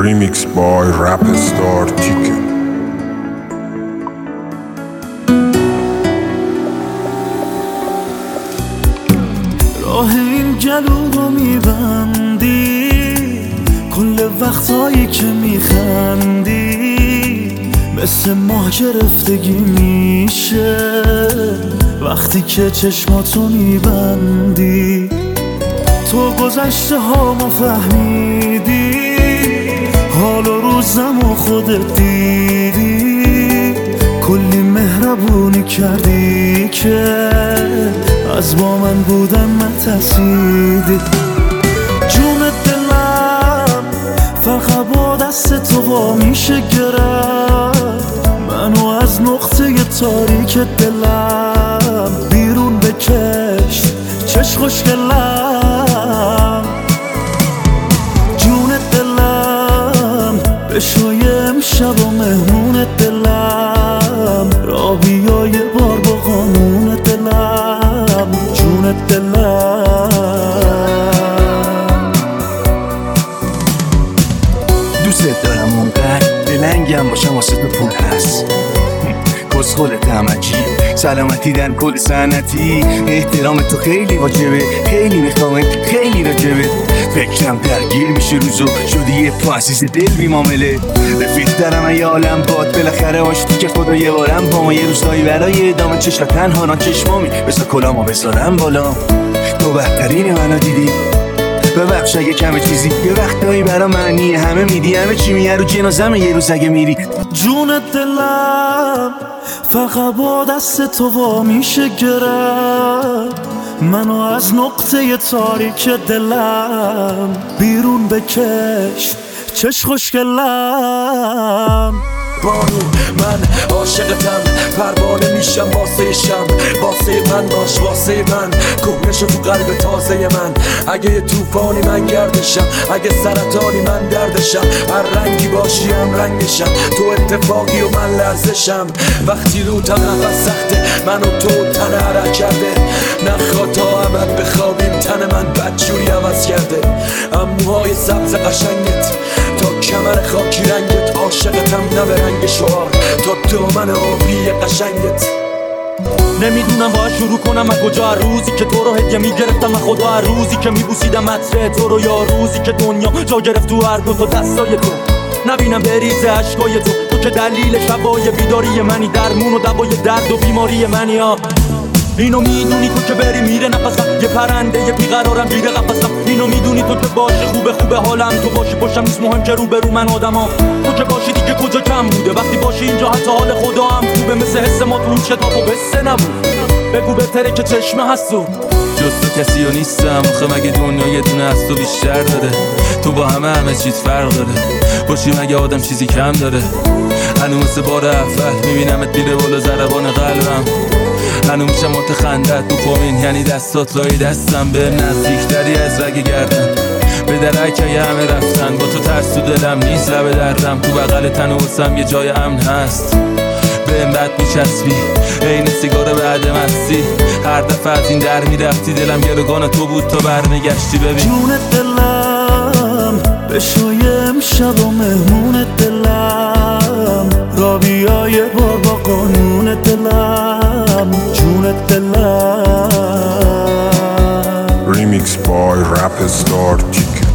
Remix by Rapstar Chicken. راه این گلو رو میبندی کل وقتایی که میخندی، مثل ماه گرفتگی میشه وقتی که چشماتو میبندی. تو گذشته هامو فهمیدی، حال و روزمو خودت دیدی، کلی مهربونی کردی که از با من بودن نترسیدی. جون دلم فقط با دست تو وا میشه گرفت، منو از نقطه تاریک دلم بیرون بکش چش خوشگلم. جون دلم بشوی امشب و مهمون دلم، را بیا یه بار با قانون دلم. جون دلم دوست دارم اونقدر دلنگم باشم واسه تو پول هست، کسخلت همجی سلامتی در کل صنعتی. احترام تو خیلی واجبه، خیلی میخوامت، خیلی راجبه. فکرم درگیر میشه روزو، شدی یه تو عزیز دل بی معامله. رفیق دارم ای عالم باد، بالاخره آشتی که خدا یه بارم با ما یه روزایی برای ادامه چشم تنها نا چشمامی بسا کلامو بذارم بالا. تو بهترین منو دیدی، ببخش اگه کمه چیزی، یه وقتایی برا معنی همه میدی، همه چی میه رو جنازمه یه روز اگه میری. جون دلم فقط با دست تو وا میشه گرفت، منو از نقطه تاریک دلم بیرون بکش چش خوشگلم. بانو من عاشقتم، پروانه میشم واسه شم، واسه من باش واسه من، کهنشو تو قلب تازه من. اگه یه توفانی من گردشم، اگه سرطانی من دردشم، هر رنگی باشی هم رنگشم، تو اتفاقی و من لرزشم. وقتی رو تا نفس سخته من و تو تن عرق کرده، نخواد تا ابد بخوابیم تن من بدجوری عوض کرده. اموهای سبز قشنگت تا کمر خاکی رنگت، عاشقتم نه به رنگ شعار تا دامن آبی قشنگت. نمیدونم باید شروع کنم از کجا، روزی که تو رو هدیه میگرفتم از خدا، روزی که میبوسیدم عطر تو رو، یا روزی که دنیا جا گرفت تو هر دو تا دستای تو. نبینم بریز عشقای تو که دلیل شبای بیداری منی، درمون و دوای درد و بیماری منی. اینو میدونی تو که بری میره نفسم، یه پرنده یه بیقرارم گیره قفسم. اینو میدونی تو که باشی خوبه حالم، تو باشی پشتم نیست مهم که رو به رو من آدمام. تو که باشی دیگه کجا کم بوده، وقتی باشی اینجا حتی حال خدا هم خوبه، مثل حس ما تو اون کتاب و قصه نبود. بگو بهتره که چشمه هستو جز تو کسی و نیستم، آخه مگه دنیا یه دونه از تو بیشتر داره؟ تو با همه چیز فرق داره، باشی مگه آدم چیزی کم داره؟ هنو مثل بار اول میبینمت میره بالا ضربان قلبم، هنو میشم متخندت تو پامین، یعنی دستات لای دستم به نزدیکتری از رگ گردن. به درک همه رفتن، با تو ترس تو دلم نیست لب دردم، تو بغل تنوسم یه جای امن هست. به این بد میچسبی این سیگار بعد مستی، هر دفعه از این در میرفتی دلم گروگان تو بود تا برنگشتی. ببین جون دلم بشوی امشب و مهمون دلم، را بیا یه بار با قانون دلم. جون دلم Remix by Rapstar Chicken.